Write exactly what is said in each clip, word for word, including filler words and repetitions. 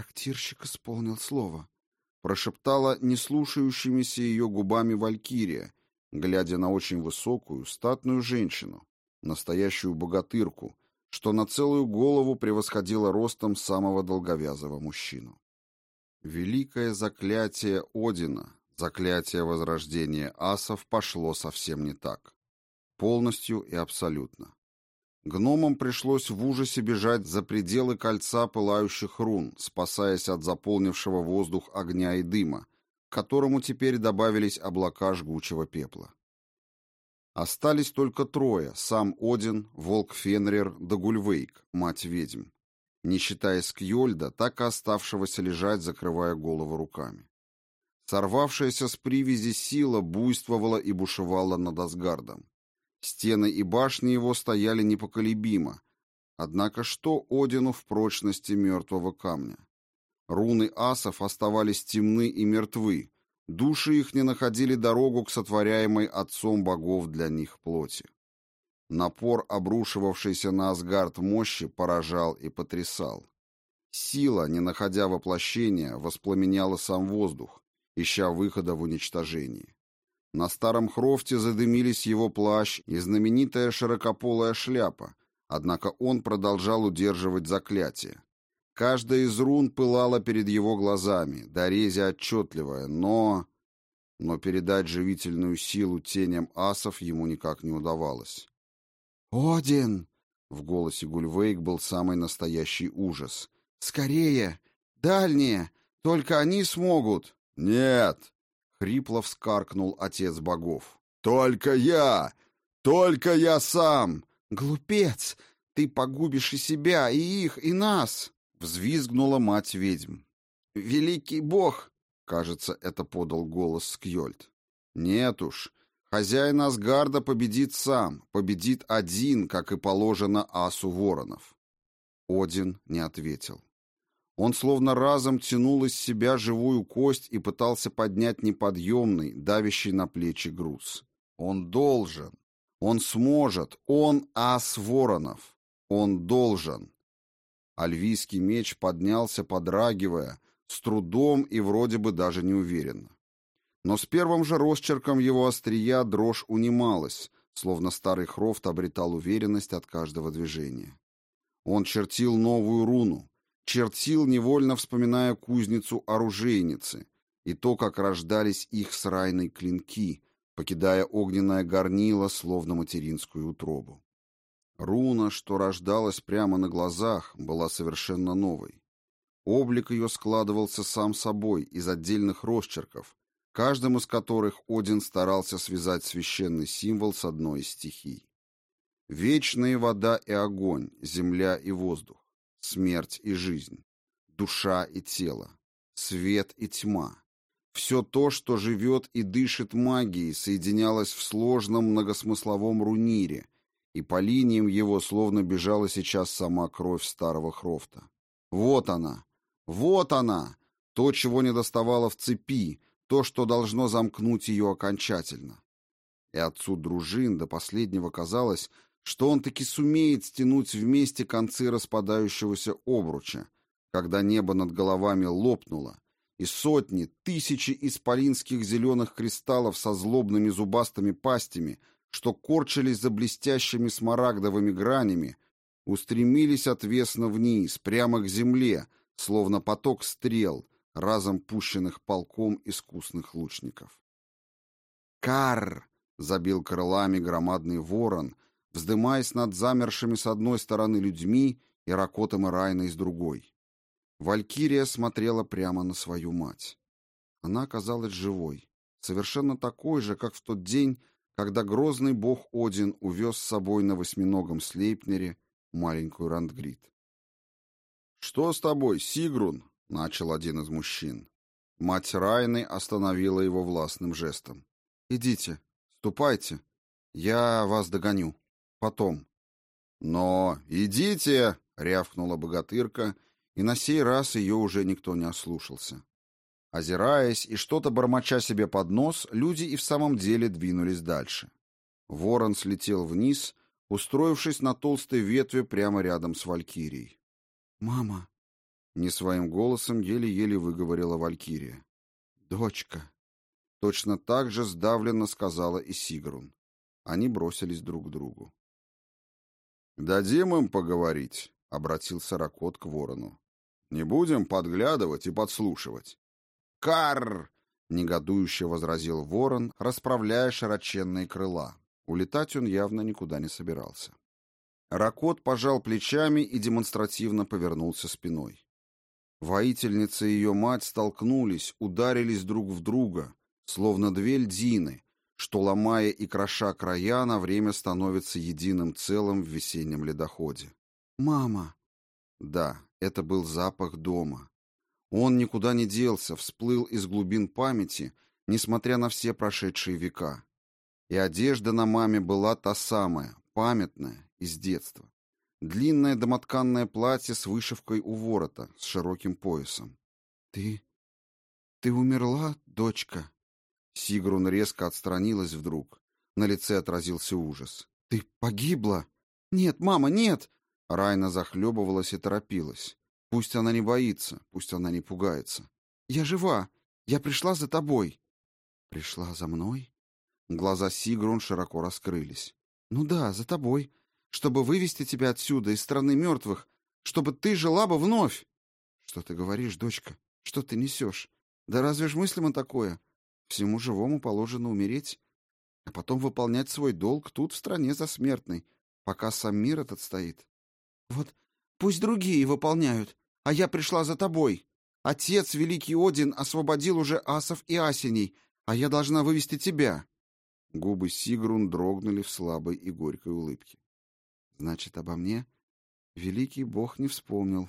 Трактирщик исполнил слово, прошептала неслушающимися ее губами валькирия, глядя на очень высокую, статную женщину, настоящую богатырку, что на целую голову превосходила ростом самого долговязого мужчину. Великое заклятие Одина, заклятие возрождения асов, пошло совсем не так. Полностью и абсолютно. Гномам пришлось в ужасе бежать за пределы кольца пылающих рун, спасаясь от заполнившего воздух огня и дыма, к которому теперь добавились облака жгучего пепла. Остались только трое: сам Один, волк Фенрир да Гульвейк, мать ведьм, не считая Скьольда, так и оставшегося лежать, закрывая голову руками. Сорвавшаяся с привязи сила буйствовала и бушевала над Асгардом. Стены и башни его стояли непоколебимо. Однако что Одину в прочности мертвого камня? Руны асов оставались темны и мертвы, души их не находили дорогу к сотворяемой отцом богов для них плоти. Напор обрушивавшейся на Асгард мощи поражал и потрясал. Сила, не находя воплощения, воспламеняла сам воздух, ища выхода в уничтожении. На старом Хрофте задымились его плащ и знаменитая широкополая шляпа, однако он продолжал удерживать заклятие. Каждая из рун пылала перед его глазами, дорезя отчетливая, но... Но передать живительную силу теням асов ему никак не удавалось. «Один!» — в голосе Гульвейк был самый настоящий ужас. «Скорее! Дальние! Только они смогут!» «Нет!» — хрипло вскаркнул отец богов. «Только я! Только я сам!» «Глупец! Ты погубишь и себя, и их, и нас!» — взвизгнула мать ведьм. «Великий бог!» — кажется, это подал голос Скьольд. «Нет уж, хозяин Асгарда победит сам, победит один, как и положено асу воронов». Один не ответил. Он словно разом тянул из себя живую кость и пытался поднять неподъемный, давящий на плечи груз. Он должен, он сможет, он ас воронов, он должен. Альвийский меч поднялся, подрагивая, с трудом и вроде бы даже неуверенно. Но с первым же росчерком его острия дрожь унималась, словно старый Хрофт обретал уверенность от каждого движения. Он чертил новую руну, чертил, невольно вспоминая кузницу оружейницы и то, как рождались их с Райной клинки, покидая огненное горнило, словно материнскую утробу. Руна, что рождалась прямо на глазах, была совершенно новой. Облик ее складывался сам собой из отдельных росчерков, каждым из которых Один старался связать священный символ с одной из стихий. Вечные вода и огонь, земля и воздух, смерть и жизнь, душа и тело, свет и тьма. Все то, что живет и дышит магией, соединялось в сложном многосмысловом рунире, и по линиям его словно бежала сейчас сама кровь старого Хрофта. Вот она, вот она, то, чего не доставало в цепи, то, что должно замкнуть ее окончательно. И отцу дружин до последнего казалось, что он таки сумеет стянуть вместе концы распадающегося обруча, когда небо над головами лопнуло, и сотни, тысячи исполинских зеленых кристаллов со злобными зубастыми пастями, что корчились за блестящими смарагдовыми гранями, устремились отвесно вниз, прямо к земле, словно поток стрел, разом пущенных полком искусных лучников. «Карр!» — забил крылами громадный ворон, вздымаясь над замершими с одной стороны людьми и Ракотом и Райной с другой. Валькирия смотрела прямо на свою мать. Она оказалась живой, совершенно такой же, как в тот день, когда грозный бог Один увез с собой на восьминогом Слейпнере маленькую Рандгрид. «Что с тобой, Сигрун?» — начал один из мужчин. Мать Райны остановила его властным жестом. «Идите, ступайте, я вас догоню. Потом». «Но идите!» — рявкнула богатырка, и на сей раз ее уже никто не ослушался. Озираясь и что-то бормоча себе под нос, люди и в самом деле двинулись дальше. Ворон слетел вниз, устроившись на толстой ветви прямо рядом с Валькирией. «Мама! Не своим голосом еле-еле выговорила Валькирия. «Дочка!» Точно так же сдавленно сказала и Сигрун. Они бросились друг к другу. «Дадим им поговорить», — обратился Ракот к ворону. «Не будем подглядывать и подслушивать». «Карр!» — негодующе возразил ворон, расправляя широченные крыла. Улетать он явно никуда не собирался. Ракот пожал плечами и демонстративно повернулся спиной. Воительница и ее мать столкнулись, ударились друг в друга, словно две льдины, что, ломая и кроша края, на время становятся единым целым в весеннем ледоходе. «Мама!» Да, это был запах дома. Он никуда не делся, всплыл из глубин памяти, несмотря на все прошедшие века. И одежда на маме была та самая, памятная, из детства. Длинное домотканное платье с вышивкой у ворота, с широким поясом. «Ты... ты умерла, дочка?» Сигрун резко отстранилась вдруг. На лице отразился ужас. «Ты погибла?» «Нет, мама, нет!» Райна захлебывалась и торопилась. Пусть она не боится, пусть она не пугается. «Я жива! Я пришла за тобой!» «Пришла за мной?» Глаза Сигрун широко раскрылись. «Ну да, за тобой. Чтобы вывести тебя отсюда, из страны мертвых, чтобы ты жила бы вновь!» «Что ты говоришь, дочка? Что ты несешь? Да разве ж мыслимо такое? Всему живому положено умереть, а потом выполнять свой долг тут, в стране засмертной, пока сам мир этот стоит. Вот пусть другие выполняют, а я пришла за тобой. Отец, великий Один, освободил уже асов и асеней, а я должна вывести тебя». Губы Сигрун дрогнули в слабой и горькой улыбке. «Значит, обо мне великий бог не вспомнил.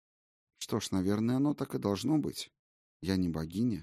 Что ж, наверное, оно так и должно быть. Я не богиня.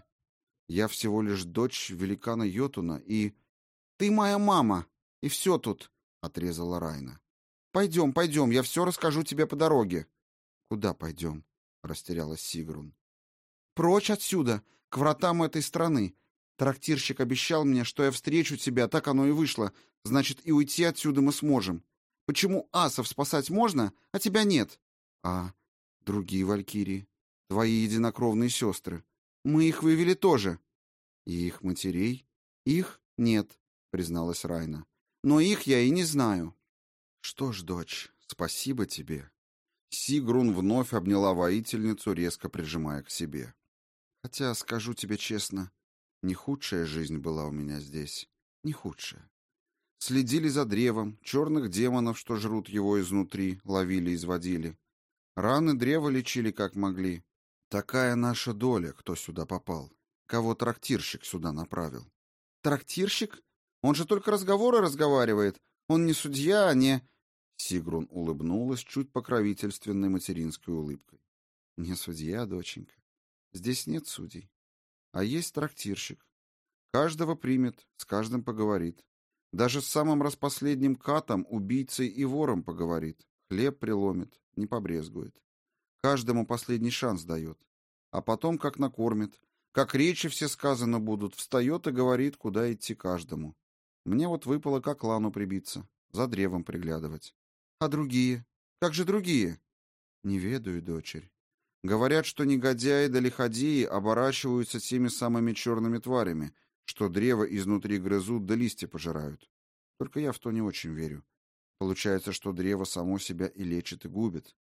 Я всего лишь дочь великана Йотуна, и... Ты моя мама, и все тут», — отрезала Райна. «Пойдем, пойдем, я все расскажу тебе по дороге». «Куда пойдем?» — растерялась Сигрун. «Прочь отсюда, к вратам этой страны. Трактирщик обещал мне, что я встречу тебя, так оно и вышло. Значит, и уйти отсюда мы сможем. Почему асов спасать можно, а тебя нет?» «А другие валькирии, твои единокровные сестры, мы их вывели тоже». «И их матерей?» «Их нет», — призналась Райна. «Но их я и не знаю». «Что ж, дочь, спасибо тебе». Сигрун вновь обняла воительницу, резко прижимая к себе. «Хотя, скажу тебе честно, не худшая жизнь была у меня здесь, не худшая. Следили за древом, черных демонов, что жрут его изнутри, ловили и изводили. Раны древа лечили как могли. Такая наша доля, кто сюда попал, кого трактирщик сюда направил». «Трактирщик? Он же только разговоры разговаривает. Он не судья, не...» Сигрун улыбнулась чуть покровительственной материнской улыбкой. «Не судья, доченька. Здесь нет судей. А есть трактирщик. Каждого примет, с каждым поговорит. Даже с самым распоследним катом, убийцей и вором поговорит. Хлеб приломит, не побрезгует. Каждому последний шанс дает. А потом как накормит, как речи все сказаны будут, встает и говорит, куда идти каждому. Мне вот выпало к клану прибиться, за древом приглядывать. А другие? Как же другие?» «Не ведаю, дочерь. Говорят, что негодяи да лиходеи оборачиваются теми самыми черными тварями, что древо изнутри грызут да листья пожирают. Только я в то не очень верю. Получается, что древо само себя и лечит, и губит».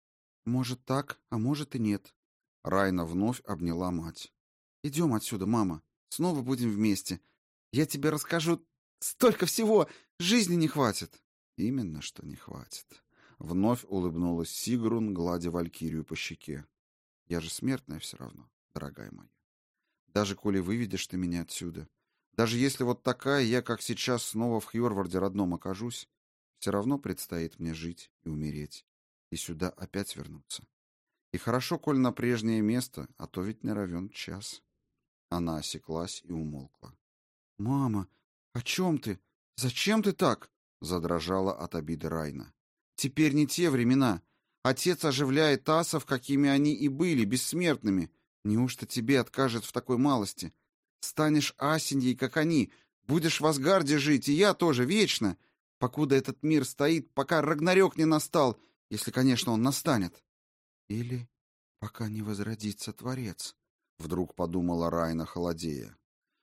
«Может так, а может и нет». Райна вновь обняла мать. «Идем отсюда, мама. Снова будем вместе. Я тебе расскажу столько всего. Жизни не хватит». «Именно что не хватит». Вновь улыбнулась Сигрун, гладя Валькирию по щеке. «Я же смертная все равно, дорогая моя. Даже коли выведешь ты меня отсюда, даже если вот такая я, как сейчас, снова в Хьорварде родном окажусь, все равно предстоит мне жить и умереть, и сюда опять вернуться. И хорошо, коль на прежнее место, а то ведь не равен час». Она осеклась и умолкла. «Мама, о чем ты? Зачем ты так?» задрожала от обиды Райна. «Теперь не те времена. Отец оживляет асов, какими они и были, бессмертными. Неужто тебе откажет в такой малости? Станешь асеньей, как они, будешь в Асгарде жить, и я тоже, вечно, покуда этот мир стоит, пока Рагнарёк не настал, если, конечно, он настанет». «Или «Пока не возродится Творец», — вдруг подумала Райна, холодея.